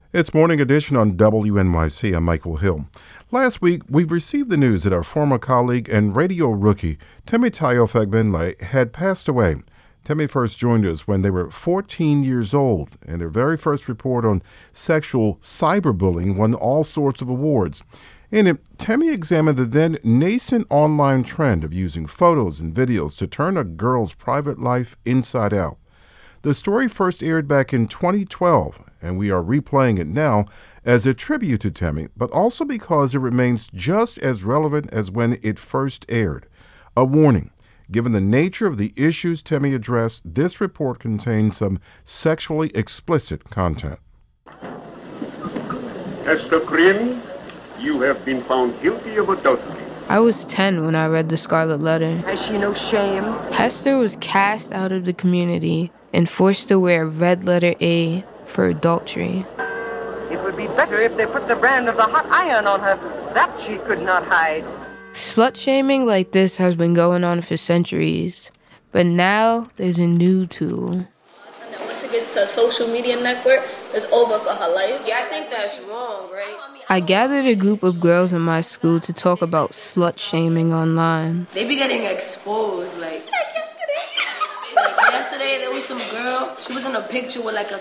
It's Morning Edition on WNYC. I'm Michael Hill. Last week, we received the news that our former colleague and radio rookie, Temitayo Fagbenle, had passed away. Temi first joined us when they were 14 years old, and their very first report on sexual cyberbullying won all sorts of awards. In it, Temi examined the then nascent online trend of using photos and videos to turn a girl's private life inside out. The story first aired back in 2012, and we are replaying it now as a tribute to Temi, but also because it remains just as relevant as when it first aired. A warning: given the nature of the issues Temi addressed, this report contains some sexually explicit content. Hester Prynne, you have been found guilty of adultery. I was 10 when I read the Scarlet Letter. Has she no shame? Hester was cast out of the community and forced to wear red letter A for adultery. It would be better if they put the brand of the hot iron on her. That she could not hide. Slut-shaming like this has been going on for centuries, but now there's a new tool. Once it gets to a social media network, it's over for her life. Yeah, I think that's wrong, right? I gathered a group of girls in my school to talk about slut-shaming online. They be getting exposed, like yesterday there was some girl, she was in a picture with like a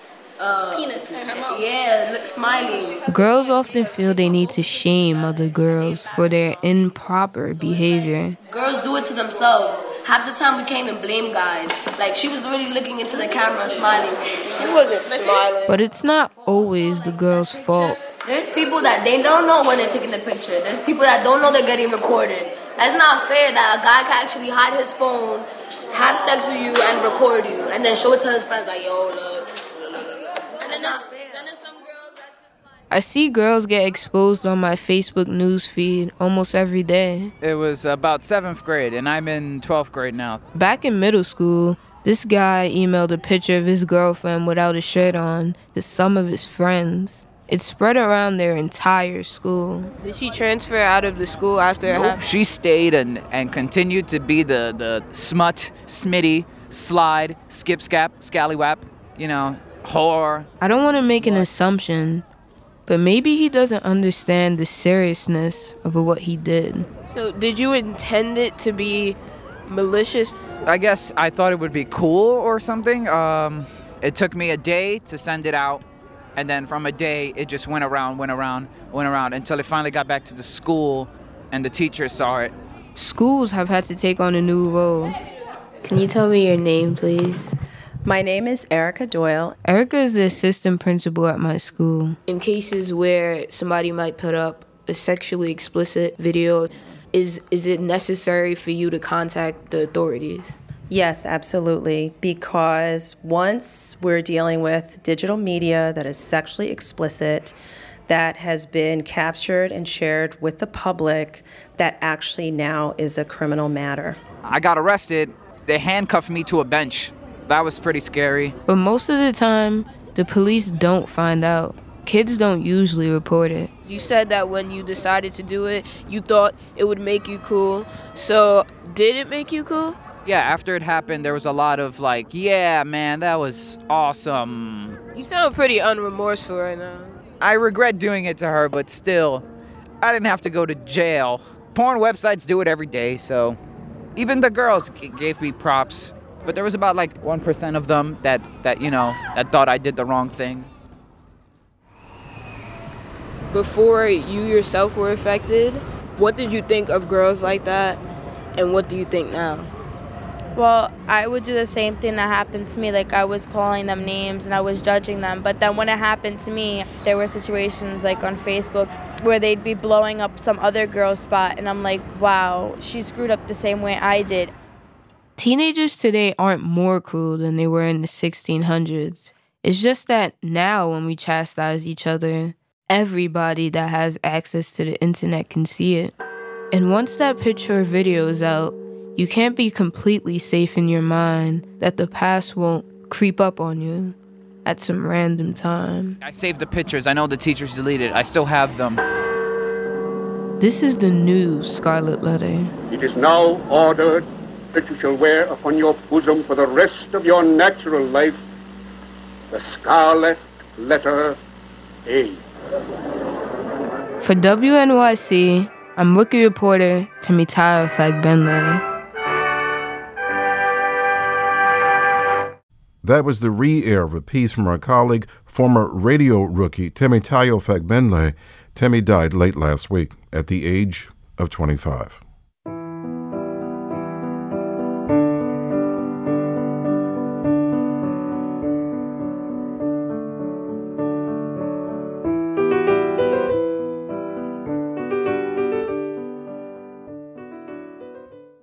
penis in her mouth. Yeah, smiling. Girls often feel they need to shame other girls for their improper behavior. Girls do it to themselves. Half the time we can't even blame guys. Like, she was literally looking into the camera smiling. She wasn't smiling. But it's not always the girl's fault. There's people that they don't know when they're taking the picture. There's people that don't know they're getting recorded. That's not fair that a guy can actually hide his phone, have sex with you, and record you, and then show it to his friends like, yo, look. And then there's some girls that's just like... I see girls get exposed on my Facebook news feed almost every day. It was about 7th grade, and I'm in 12th grade now. Back in middle school, this guy emailed a picture of his girlfriend without a shirt on to some of his friends. It spread around their entire school. Did she transfer out of the school after it happened? She stayed and continued to be the smut, smitty, slide, skip, scap, scallywap, whore. I don't want to make an assumption, but maybe he doesn't understand the seriousness of what he did. So did you intend it to be malicious? I guess I thought it would be cool or something. It took me a day to send it out. And then from a day, it just went around until it finally got back to the school and the teachers saw it. Schools have had to take on a new role. Can you tell me your name, please? My name is Erica Doyle. Erica is the assistant principal at my school. In cases where somebody might put up a sexually explicit video, is it necessary for you to contact the authorities? Yes, absolutely, because once we're dealing with digital media that is sexually explicit, that has been captured and shared with the public, that actually now is a criminal matter. I got arrested. They handcuffed me to a bench. That was pretty scary. But most of the time, the police don't find out. Kids don't usually report it. You said that when you decided to do it, you thought it would make you cool. So did it make you cool? Yeah, after it happened, there was a lot of like, yeah, man, that was awesome. You sound pretty unremorseful right now. I regret doing it to her, but still, I didn't have to go to jail. Porn websites do it every day, so even the girls gave me props. But there was about like 1% of them that thought I did the wrong thing. Before you yourself were affected, what did you think of girls like that, and what do you think now? Well, I would do the same thing that happened to me. Like, I was calling them names and I was judging them. But then when it happened to me, there were situations like on Facebook where they'd be blowing up some other girl's spot. And I'm like, wow, she screwed up the same way I did. Teenagers today aren't more cruel than they were in the 1600s. It's just that now when we chastise each other, everybody that has access to the internet can see it. And once that picture or video is out, you can't be completely safe in your mind that the past won't creep up on you at some random time. I saved the pictures. I know the teachers deleted. I still have them. This is the new Scarlet Letter. It is now ordered that you shall wear upon your bosom for the rest of your natural life the Scarlet Letter A. For WNYC, I'm rookie reporter Temitayo Fagbenle. That was the re-air of a piece from our colleague, former radio rookie Temitayo Fagbenle. Temi died late last week at the age of 25.